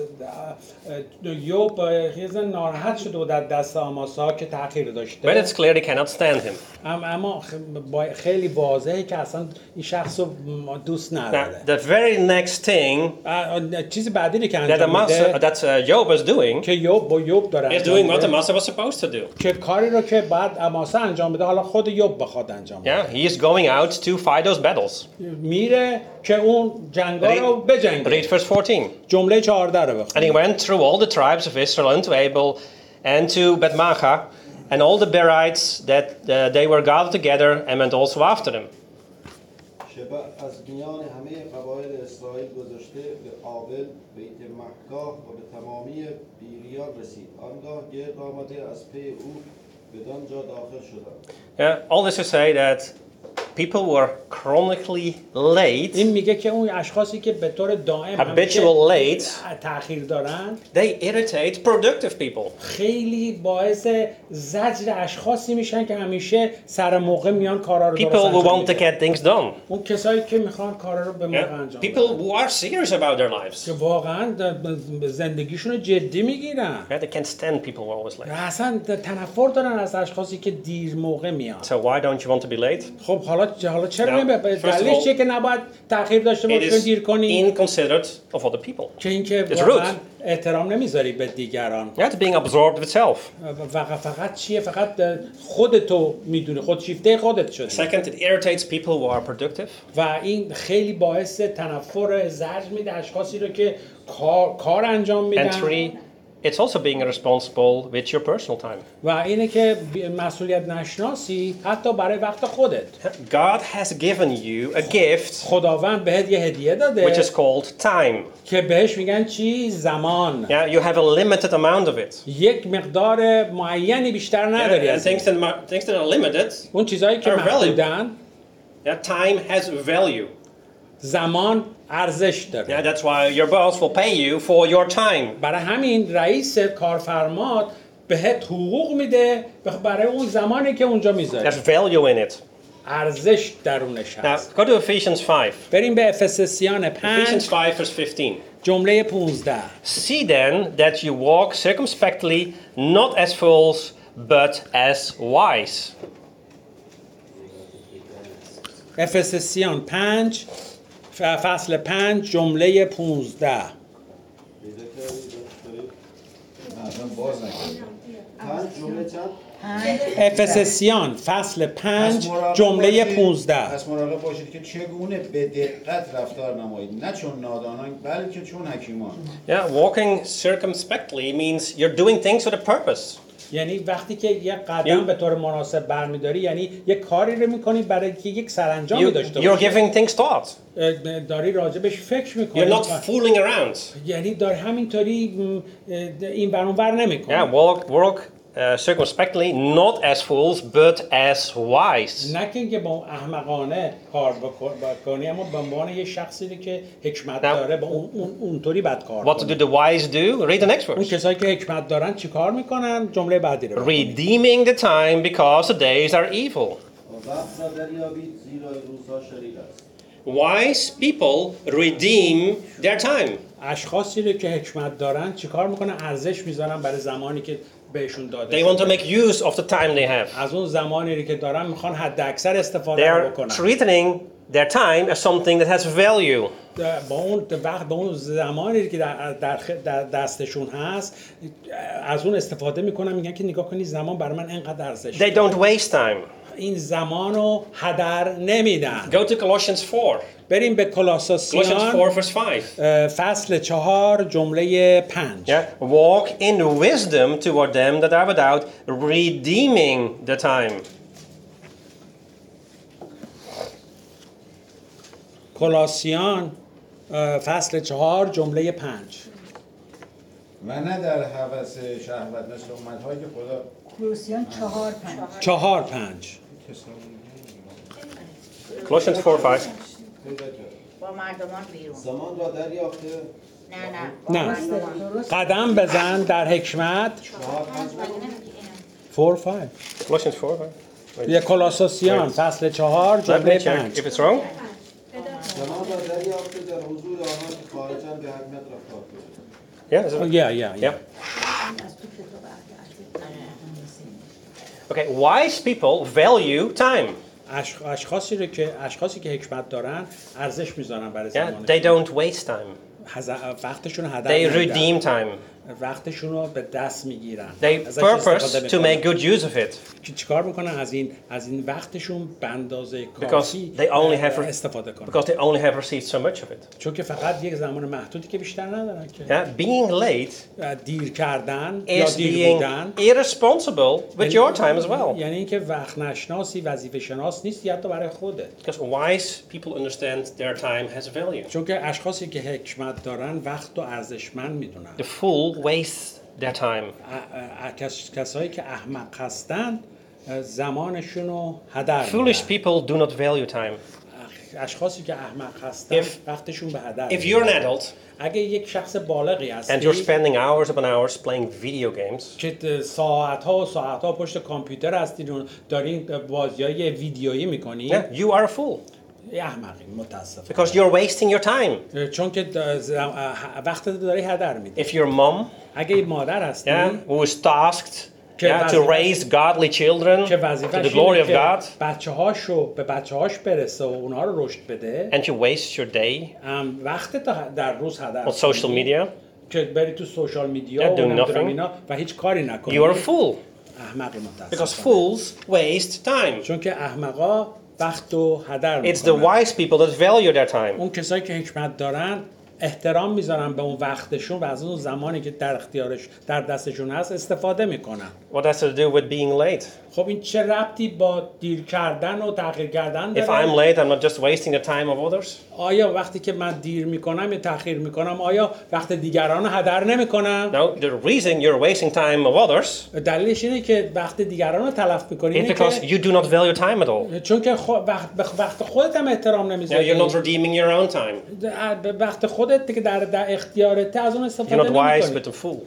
اه، یوب اه، یه ذره ناراحت شده بود در دست آماسا که تأخیر But داشته. it's clear he cannot stand him. ام- اما خ- با- خیلی واضحه که اصلا این شخص رو ما دوست Now, نداره. the very next thing اه، اه، چیز بعدی رو که that انجام Amasa, میده that uh, Job is doing که یوب با یوب داره is انجام doing what میده Amasa was supposed to do. که کاری رو که بعد اماسا انجام بده حالا خود یوب بخواد انجام بده. Yeah, he is going out to fight those battles. میره که اون جنگا رو Read بجنگه. verse fourteen. جمله چهارده رو And بخون. he went through all the tribes of Israel unto Abel and to Bethmacha and all the Berites that uh, they were gathered together and went also after them. شبه از میان همه قبایل اسرائیل گذشته به آبل، بیت مکا و به تمامی بیریان رسید. آنگاه گرد آمده از پی او بدان جا داخل شدند. Yeah, all this to say that people were chronically late. این میگه که اون اشخاصی که به طور دائم Habitual late. تأخیر دارن They irritate productive people. خیلی باعث زجر اشخاصی میشن که همیشه سر موقع میان کارا رو درست People who انجام want to میدن. get things done. اون کسایی که میخوان کارا رو به موقع Yeah? انجام People بدن who are serious about their lives. که واقعا زندگیشون رو جدی میگیرن. Yeah, they can't stand people who are always late. اصلا تنفر دارن از اشخاصی که دیر موقع میان. So why don't you want to be late? خب حالا حالا چرا Now, نمی first of دلیلش all, چیه که نباید تأخیر داشته It باشی is دیر کنی؟ inconsiderate of other people. که اینکه It's واقعا rude. احترام نمیذاری به دیگران. Yeah, it's being absorbed with self. فقط فقط چیه فقط خودتو میدونی خودشیفته خودت شدی. Second, it irritates people who are productive. و این خیلی باعث تنفر زجر میده اشخاصی رو که کار, کار انجام And میدن. three, it's also being responsible with your personal time. و اینه که بی- مسئولیت نشناسی حتی برای وقت خودت. God has given you a gift خداوند بهت یه هدیه داده which is called time. که بهش میگن چی؟ زمان. Yeah, you have a limited amount of it. یک مقدار معینی بیشتر نداری Yeah, and از این. things that, ma- things that are limited, اون چیزهایی که are valuable. محدودن yeah, time has value. زمان ارزش داره. Yeah, that's why your boss will pay you for your time. برای همین رئیس کارفرمات بهت حقوق میده برای اون زمانی که اونجا میذاری. There's value in it. ارزش درونش Now, هست. go to Ephesians five. بریم به افسسیان Ephesians پنج five, verse fifteen. جمله پانزده. See then that you walk circumspectly, not as fools, but as wise. افسسیان پنج ف- فصل پنج جمله پانزده. پیدا کردید؟ دارید؟ نه، اصلا باز نکردم. پنج جمله چند؟ افسسیان فصل پنج پس مراقب جمله باشید- پانزده. پس مراقب باشید که چگونه به دقت رفتار نمایید، نه چون نادانان بلکه چون حکیمان. Yeah, walking circumspectly means you're doing things with a purpose. یعنی وقتی که یک قدم You- به طور مناسب برمیداری یعنی یک کاری رو میکنی برای که یک سرانجامی You, داشته you're باشی. giving things thought. اه، داری راجبش فکر You're میکنی. not fooling around. یعنی داری همینطوری م، اه، این ور اون ور نمیکنی. Yeah, walk, walk uh, circumspectly, not as fools, but as wise. نه که اینکه با احمقانه کار بکن- بکنی اما به عنوان یه شخصی که حکمت Now- داره با اون اون اونطوری بد کار What do کنی. the wise do? Read the next اون verse. کسایی که حکمت دارن چیکار میکنن؟ جمله بعدی رو بخون. Redeeming the time because the days are evil. و وقت را دریابید زیرا روزها شریر است. Wise people redeem their time. اشخاصی رو که حکمت دارن چیکار میکنن؟ ارزش میذارن برای زمانی که بهشون داده They want to شده. make use of the time they have. از اون زمانی رو که دارن میخوان حد اکثر They استفاده رو are بکنن. treating their time as something that has value. با اون وقت با اون زمانی که در, در, در دستشون هست از اون استفاده میکنن میگن که نگاه کنی زمان برای من انقدر ارزش They don't waste time. این زمان رو هدر نمیدن. Go to Colossians four. بریم به Colossians کلاسیان four, verse five. فصل چهار جمله پنج. Yeah, walk in wisdom toward them that are without, redeeming the time. کلاسیان اه، فصل چهار جمله پنج. و نه در هوس شهوت مثل امت‌هایی که خدا کلوسیان چهار پنج. چهار پنج. Colossians four five. با مردمان بیرون. زمان را دریافته نه نه. با نه. مردمان. درست. قدم بزن در حکمت. چهار پنج فور فایو. Colossians four five. یه کلاسیان فصل چهار Let جمله me check پنج. if it's wrong. زمان را دریافته در حضور آنها که خارجاً به حکمت رفتار کنید. Yeah. Is it? Yeah, yeah, yeah. Okay. Wise people value time. اشخ- اشخاصی رو که اشخاصی که حکمت دارن ارزش میذارن برای Yeah. زمانشون. They don't waste time. هز- وقتشون رو هدر They نمیدن. redeem time. وقتشون رو به دست میگیرن. They ازش استفاده purpose to make میکنن. good use of it. که چیکار میکنن از این از این وقتشون به اندازه Because کافی they only have استفاده کنن. Because they only have received so much of it. چون که فقط یک زمان محدودی که بیشتر ندارن که Yeah. Being late دیر کردن یا is دیر being بودن irresponsible with your time as well. یعنی اینکه وقت نشناسی وظیفه شناس نیستی حتی برای خودت. Because wise people understand their time has value. چون که اشخاصی که حکمت دارن وقت و ارزشمند میدونن. The fool wastes their time. ا- ا- کس- کسایی که احمق هستن زمانشون رو هدر Foolish میدن. people do not value time. اشخاصی که احمق هستن If- وقتشون به هدر If you're an میدن. adult اگه یک شخص بالغی and you're هستی spending hours upon hours playing video games, که ساعت ها و ساعت ها پشت کامپیوتر هستین و دارین بازیای ویدیویی میکنین yeah, you are a fool احمقی متاسفم because you're wasting your time. چون که وقت داری هدر میدی. If your mom, اگه مادر هستی yeah, who is tasked که yeah, to وظیفه- raise godly children که to وظیفه‌ش the glory اینه of که God, بچه هاشو به بچه هاش برسه و اونها رو رشد بده and you waste your day ام، وقت تا در روز هدر on social کنی، media, که بری تو سوشال میدیا Yeah, و doing نمیدونم nothing. اینا و هیچ کاری نکنی you are a fool احمقی because متاسفم fools waste time. چون که احمقا وقت رو هدر It's the میکنن. wise people that value their time. اون کسایی که حکمت دارن احترام میذارن به اون وقتشون و از اون زمانی که در اختیارش در دستشون هست استفاده میکنن. What has to do with being late? خب این چه ربطی با دیر کردن و تأخیر کردن If I'm داره؟ late, I'm not just wasting the time of others. آیا وقتی که من دیر میکنم یا تأخیر میکنم آیا وقت دیگران رو هدر نمیکنم؟ No, the reason you're wasting time of others دلیلش اینه که وقت دیگران رو تلف میکنی is اینه because که you do not value time at all. چون که خو... وقت به وقت خودت هم احترام Now نمیذاری. you're not redeeming your own time. به وقت خودت که در در اختیارت از اون You're استفاده not wise نمیکنی. but a fool.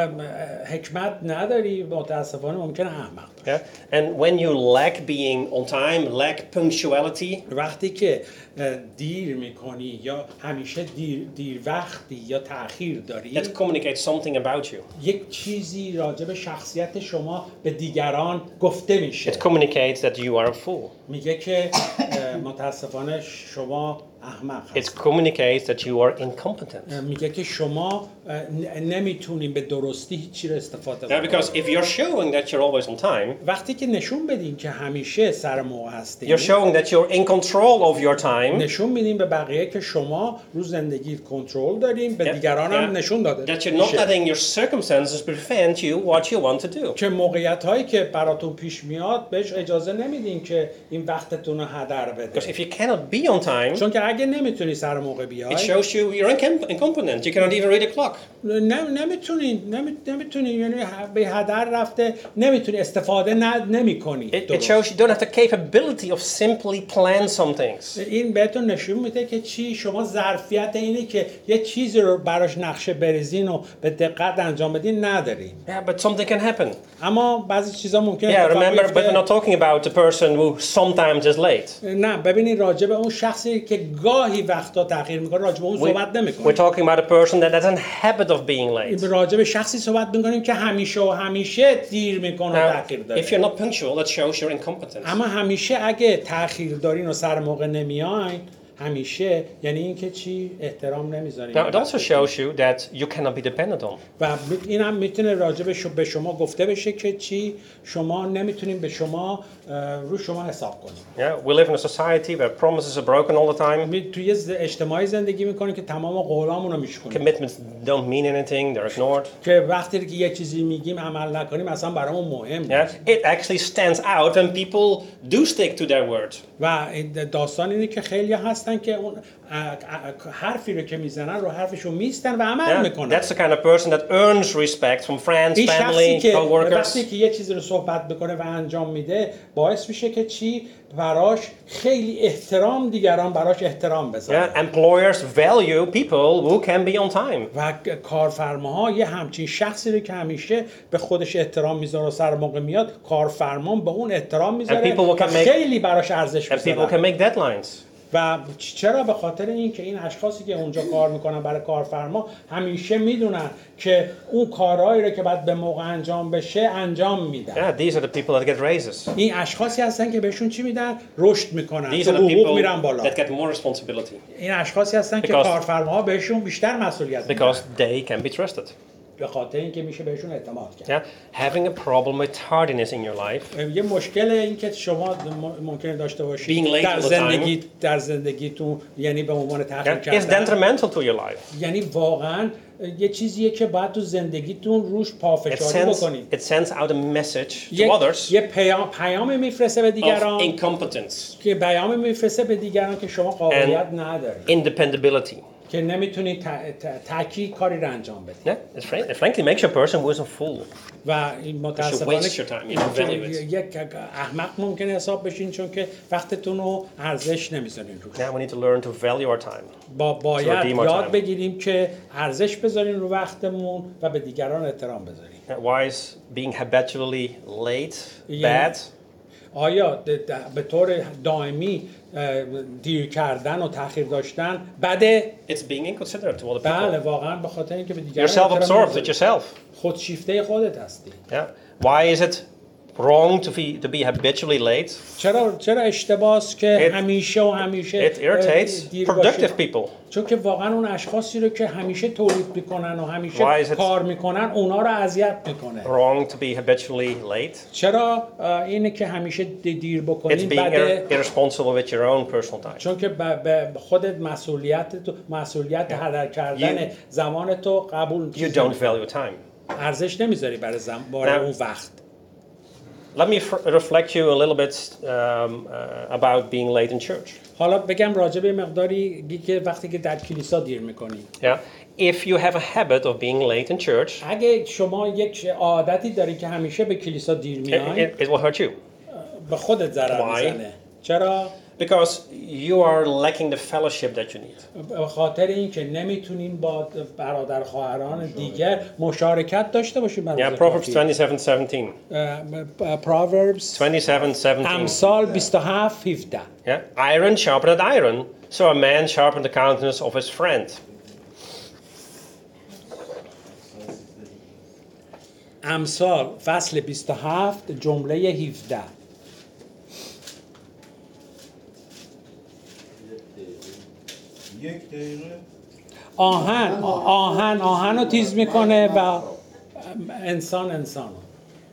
حکمت نداری متاسفانه ممکنه احمق باشی. Yeah? And when you lack being on time, lack punctuality, وقتی که اه، دیر میکنی یا همیشه دیر, دیر وقتی یا تأخیر داری that communicates something about you. یک چیزی راجع به شخصیت شما به دیگران گفته میشه. It communicates that you are a fool. میگه که اه، متاسفانه شما احمق It هست. communicates that you are incompetent. میگه که شما اه، ن- نمیتونین به درستی هیچی رو استفاده Yeah, کنید. because if you're showing that you're always on time, وقتی که نشون بدین که همیشه سر موقع هستین you're showing that you're in control of your time, نشون میدین به بقیه که شما رو زندگی کنترل دارین به Yeah, دیگران هم yeah. نشون داده that you're not میشه. letting your circumstances prevent you what you want to do. که موقعیت هایی که براتون پیش میاد بهش اجازه نمیدین که این وقتتون رو هدر Because بده if you cannot be on time, چون که اگه nمیتونی سر موقع it بیای shows you you're incom- incompetent. You cannot even read a clock. نمیتونی نمیتونی یعنی به هدر رفته نمیتونی استفاده نمی کنی It, it shows you don't have the capability of simply plan some things. این بهتون نشون میده که چی شما ظرفیت اینه که یه چیزی رو براش نقشه بریزین و به دقت انجام بدین ندارین Yeah, but something can happen. اما بعضی چیزا ممکنه Yeah, اتفاق remember, but we're بیفته. not talking about the person who sometimes is late. نه ببینید راجع به اون شخصی که گاهی وقتا تاخیر میکنه راجع به اون We, صحبت we're نمیکنیم talking about a person that has a habit of being late. راجع به شخصی صحبت میکنیم که همیشه و همیشه دیر میکنه و Now, تاخیر داره if you're not punctual, that shows you're incompetent. اما همیشه اگه تاخیر دارین و سر موقع نمیاین همیشه یعنی اینکه چی احترام نمیذارین Now, it also shows you that you cannot be dependent on. و این هم میتونه راجع به شما- به شما گفته بشه که چی شما نمیتونین به شما اه، رو شما حساب کنید Yeah, we live in a society where promises are broken all the time. می- توی ز- اجتماعی زندگی میکنیم که تمام قولامون رو میشکنیم Commitments don't mean anything, they're ignored. که وقتی که یه چیزی میگیم عمل نکنیم اصلا برامون مهم Yeah, it actually stands out when people do stick to their word. و این داستان اینه که خیلی هستن هستن که اون اه، اه، حرفی رو که میزنن رو حرفشون میستن و عمل Yeah, میکنن. that's the kind of person that earns respect from friends, این شخصی family, که co-workers. وقتی که یه چیزی رو صحبت بکنه و انجام میده باعث میشه که چی براش خیلی احترام دیگران براش احترام بذارن. Yeah, employers value people who can be on time. و کارفرماها یه همچین شخصی رو که همیشه به خودش احترام میذاره و سر موقع میاد کارفرما به اون احترام میذاره And people و can make- خیلی براش ارزش And people can میذاره. make deadlines. و چرا؟ به خاطر این که این اشخاصی که اونجا کار میکنن برای کارفرما همیشه میدونن که اون کارهایی رو که باید به موقع انجام بشه انجام میدن. Yeah, these are the people that get raises. این اشخاصی هستن که بهشون چی میدن؟ رشد میکنن. These تو are the حقوق people میرن بالا. that get more responsibility این اشخاصی هستن که Because- کارفرماها بهشون بیشتر مسئولیت میدن. because they can be trusted. به خاطر اینکه میشه بهشون اعتماد کرد. Yeah, having a problem with tardiness in your life یه مشکل این که شما م- ممکنه داشته Being باشید late در all the time. زندگی در زندگیتون، یعنی به عنوان تأخیر yeah, is کردن، detrimental to your life. یعنی واقعا یه چیزیه که باید تو زندگیتون روش It پافشاری sends, بکنید. it sends out a message to یک- others یه پیام پیام میفرسته به of دیگران incompetence, که پیام میفرسته به دیگران که شما قابلیت ندارید، independability. که نمیتونید تکی کاری رو انجام بدید. Yeah, it, fran- it frankly makes you a person who is a fool. و این متاسفانه waste your time, you don't value it. یک احمق ممکنه حساب بشین چون که وقتتون رو ارزش نمیذارین روش. Yeah, we need to learn to value our time. با باید redeem our یاد time. بگیریم که ارزش بذاریم رو وقتمون و به دیگران احترام بذاریم. Yeah, why is being habitually late Yeah. bad? آیا د- د- به طور دائمی اه، دیر کردن و تاخیر داشتن بده؟ It's being inconsiderate to other بله، people. واقعا به خاطر اینکه به دیگران You're احترام self-absorbed with نمی‌ذاری. yourself. خودشیفته خودت هستی. Yeah. Why is it wrong to be to be habitually late? چرا چرا اشتباهه که It- همیشه و همیشه It irritates اه، دیر productive باشی؟ people. چون که واقعا اون اشخاصی رو که همیشه تولید میکنن و Why همیشه is it- کار میکنن اونا رو اذیت میکنه. Wrong to be habitually late. چرا اه، اینه که همیشه د- دیر It's بکنین being بده؟ ir- irresponsible with your own personal time. چون که به به خودت مسئولیت تو مسئولیت هدر کردن You- زمان تو قبول You don't value time. ارزش نمیذاری برای زم... برای Now- اون وقت. Let me f- reflect you a little bit um, uh, about being late in church. حالا بگم راجع به مقداری که وقتی که در کلیسا دیر میکنی. Yeah. If you have a habit of being late in church, اگه شما یک عادتی داری که همیشه به کلیسا دیر it, میای، it, it will hurt you به خودت ضرر Why? میزنه. چرا؟ because you are lacking the fellowship that you need. به خاطر اینکه نمیتونین با برادر خواهران دیگر مشارکت داشته باشین. Yeah, Proverbs twenty-seven seventeen. Proverbs twenty-seven seventeen. امثال بیست و هفت هفده. Yeah. Iron sharpened iron, so a man sharpened the countenance of his friend. امثال فصل بیست و هفت جمله هفده. یک دقیقه آهن آهن آهن رو تیز میکنه و انسان انسان رو.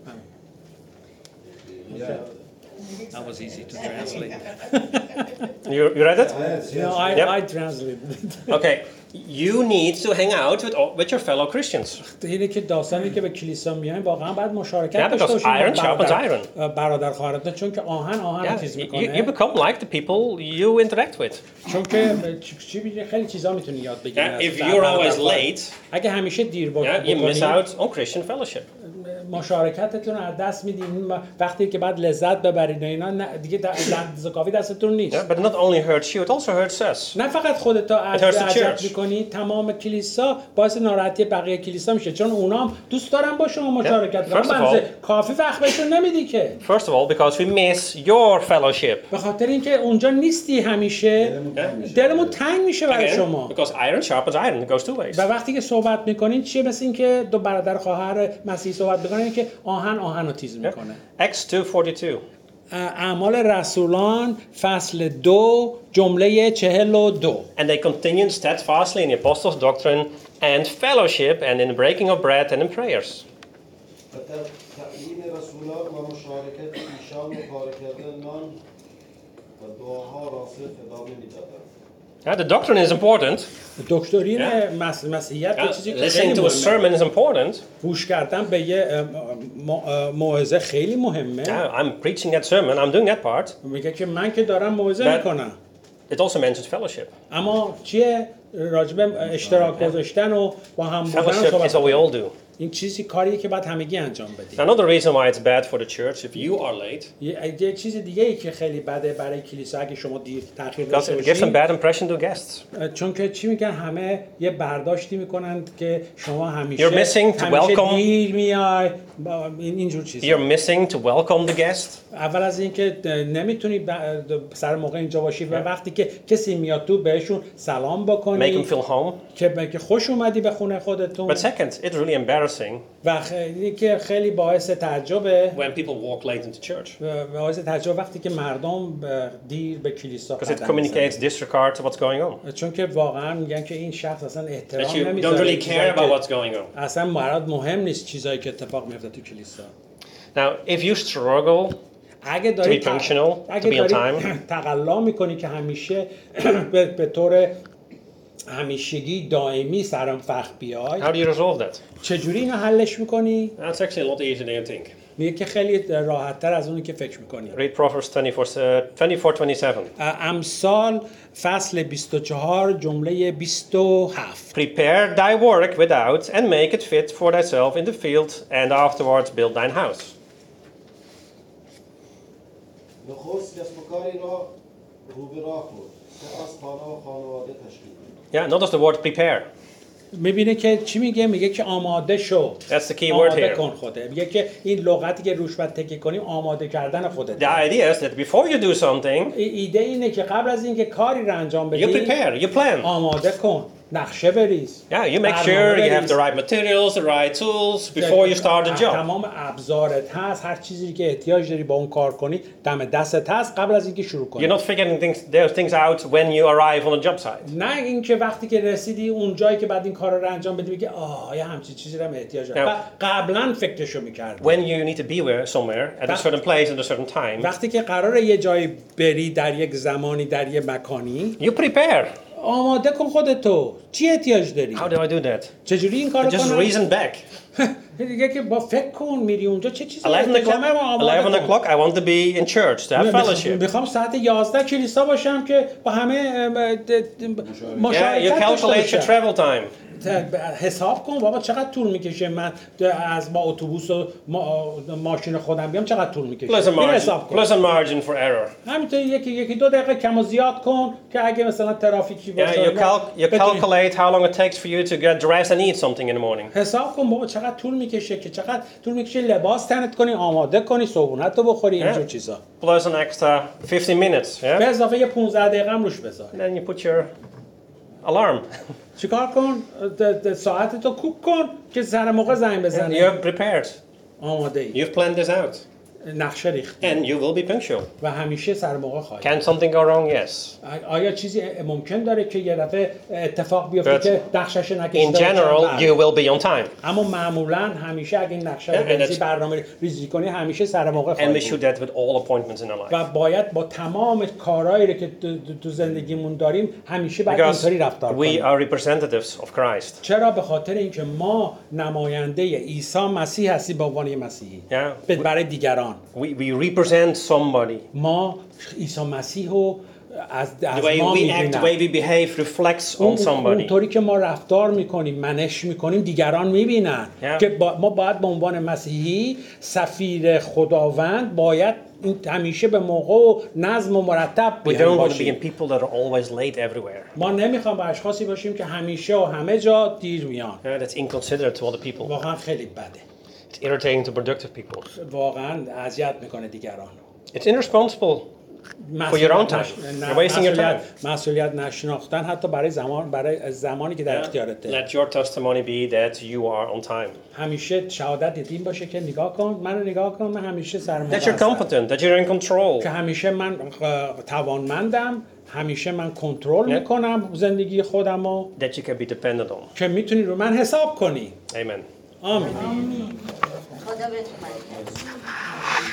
That was easy to translate. You, you read it? No, I, Yep. I translated it. Okay. You need to hang out with, all- with your fellow Christians. اینه که داستانی که به کلیسا میایم واقعا باید مشارکت Yeah, داشته because باشیم iron با sharpens برادر iron. برادر خواهرات، چون که آهن آهن رو Yeah. تیز You, میکنه. you become like the people you interact with. چون که چی- چی می‌گی؟ خیلی چیزا میتونی یاد بگیری. Yeah, از if برادر you're always خواهر. late, اگه همیشه دیر با- yeah, you miss بکنی out on Christian fellowship. مشارکتتون رو از دست میدین وقتی که بعد لذت ببرید و اینا نه- دیگه لذت کافی دستتون نیست. Yeah, but it not only hurts you, it also hurts us. نه فقط خودت It hurts the اذیت church. میکنی، تمام کلیسا باعث ناراحتی بقیه کلیسا میشه، چون اونام دوست دارن با شما مشارکت First of کنن. all- بنز کافی وقت بهشون نمیدی که. First of all, because we miss your fellowship. به خاطر اینکه اونجا نیستی همیشه دلمون تنگ میشه برای Again, شما. because iron sharpens iron, it goes two ways. و وقتی که صحبت میکنین چیه؟ مثل این که دو برادر خواهر مسیحی صحبت میکنن که آهن آهن رو تیز میکنه. Acts two forty-two. اعمال رسولان فصل دو جمله چهل و دو. And they continued steadfastly in the apostles' doctrine and fellowship and in the breaking of bread and in prayers. و در تعیین رسولان و مشارکت ایشان و کار کردن نان و دعاها راسخ ادامه میدادند. Yeah, the doctrine is important. دکترین Yeah. مس- مسیحیت Yeah, یه چیزی که خیلی listening to a مهمه. sermon is important. گوش کردن به یه اه، م- اه، موعظه خیلی مهمه. Yeah, I'm preaching that sermon, I'm doing that part. میگه که من که دارم موعظه But- میکنم. it also mentions fellowship. اما چیه راجب اشتراک گذاشتن و با هم بودن Fellowship is صحبت what we all do. این چیزی کاریه که باید همگی انجام بدیم. Another reason why it's bad for the church if you are late, یه یه چیز دیگه ای که خیلی بده برای کلیسا اگه شما دیر تاخیر because داشته it gives some باشین، bad impression to guests. چون که چی میگن همه یه برداشتی میکنند که شما همیشه You're missing to همیشه welcome- دیر میای با این اینجور چیزا. You're missing to welcome the guest. اول از اینکه نمیتونی سر موقع اینجا باشی و وقتی که کسی میاد تو بهشون سلام Make بکنی them feel home. که که خوش اومدی به خونه خودتون. But second, it's really embarrassing و خیلی که خیلی باعث تعجبه when people walk late into church. و باعث تعجب وقتی که مردم دیر به کلیسا Because it قدم communicates می‌زنن. disregard to what's going on. چون که واقعا میگن که این شخص اصلا That احترام you نمیذاره. don't really چیزایی care about که- what's going on. اصلا برات مهم نیست چیزایی که اتفاق میفته تو کلیسا. Now, if you struggle اگه داری To be punctual, اگه to be on داری time. تقلا میکنی که همیشه به, به طور همیشگی دائمی سرم فخ بیای، how do you resolve that? چجوری اینو حلش میکنی؟ That's actually a lot easier than you think. میگه که خیلی راحت تر از اونی که فکر میکنی. Read Proverbs twenty-four, uh, twenty-four twenty-seven. امثال فصل بیست و چهار جمله بیست و هفت. Prepare thy work without and make it fit for thyself in the field, and afterwards build thine house. نخست کسب و کاری را رو به راه برد، سپس خانه و خانواده تشکیل داد. Yeah, notice the word prepare. میبینه که چی میگه؟ میگه که آماده شو. That's the key word آماده here. کن خوده. میگه که این لغتی که روش باید تکیه کنیم آماده کردن خودت. The idea is that before you do something, ای- ایده اینه که قبل از اینکه کاری رو انجام بدی you prepare, you plan. آماده کن، نقشه بریز. Yeah, you make برنامه sure you have بریز. the right materials, the right tools before you start the job. تمام ابزارت هست، هر چیزی که احتیاج داری با اون کار کنی دم دستت هست قبل از اینکه شروع کنی. You're not figuring things, those things out when you arrive on a job site. نه اینکه وقتی که رسیدی اون جایی که بعد این کار رو انجام بدی بگی آه یه همچین چیزی رو هم احتیاج دارم. Yeah. قبلا فکرشو میکردی. When you need to be where, somewhere at a But- certain place at a certain time, وقتی که قراره یه جایی بری در یک زمانی در یک مکانی you prepare. آماده کن خودتو. چی احتیاج داری؟ How do I do that? چجوری این کارو I just کنم؟ reason back. دیگه که با فکر کن میری اونجا چه چیزی eleven احتیاج o'clock, دارم؟ آماده eleven کن. o'clock, I want to be in church to have fellowship. میخوام ساعت یازده کلیسا باشم که با همه ام، د- د- Yeah, you مشارکت داشته calculate your باشم. travel time. ت- حساب کن بابا چقدر طول میکشه من د- از با اتوبوس و ما- ماشین خودم بیام چقدر طول میکشه. Plus a این margin, حساب کن. plus a margin for error. همینطور یکی یکی دو دقیقه کم و زیاد کن که اگه مثلا ترافیکی Yeah, باشه you, cal- you بتونی- calculate how long it takes for you to get dressed and eat something in the morning. حساب کن بابا چقدر طول میکشه که چقدر طول میکشه لباس تنت کنی آماده کنی صبحونت رو بخوری اینجور چیزا. Plus an extra fifteen minutes, به yeah? اضافه یه پانزده دقیقه هم روش بذار. And then you put your alarm. چیکار کن؟ د- د- ساعتتو کوک کن که سر موقع زنگ And بزنی. you're prepared. آماده ای. You've planned this out. نقشه ریختی And you will be punctual. و همیشه سر موقع خواهی. Can something go wrong? Yes. آیا چیزی ممکن داره که یه دفعه اتفاق بیفته But که نقشه‌ش نکشیده In باشه؟ general, بله. you will be on time. اما معمولا همیشه اگه این نقشه Yeah, and رو بریزی that's- برنامه ریزی کنی همیشه سر موقع And we خواهی should بود. do that with all appointments in our life. و باید با تمام کارهایی رو که تو- تو- تو زندگیمون داریم همیشه باید Because اینطوری رفتار we کنیم. are representatives of Christ. چرا؟ به خاطر اینکه ما نماینده عیسی مسیح هستیم به عنوان یه مسیحی. Yeah. به- برای دیگران We, we represent somebody. ما عیسی مسیح رو از, از The way ما we act, the می‌بینن. way we behave reflects on اون- somebody. اونطوری که ما رفتار میکنیم منش میکنیم دیگران میبینن Yeah. که با ما باید به عنوان مسیحی سفیر خداوند باید این همیشه به موقع و نظم و مرتب We بیان don't want to be in باشیم. people that are always late everywhere. ما نمیخوام به اشخاصی باشیم که همیشه و همه جا دیر میان. Yeah, that's inconsiderate to other people. واقعا خیلی بده. It's irritating to productive people. واقعا اذیت میکنه دیگران. It's irresponsible. For your own time. You're wasting your time. مسئولیت نشناختن حتی برای زمان برای زمانی که در اختیارته. Let your testimony be that you are on time. همیشه شهادت این باشه که نگاه کن منو نگاه کن من همیشه سر موقع That you're هستم. competent, that you're in control. که همیشه من اه، توانمندم همیشه من کنترل Yeah. میکنم زندگی خودمو That you can be dependent on. که میتونی رو من حساب کنی. Amen. آمین. خدا بهتون برکت بده.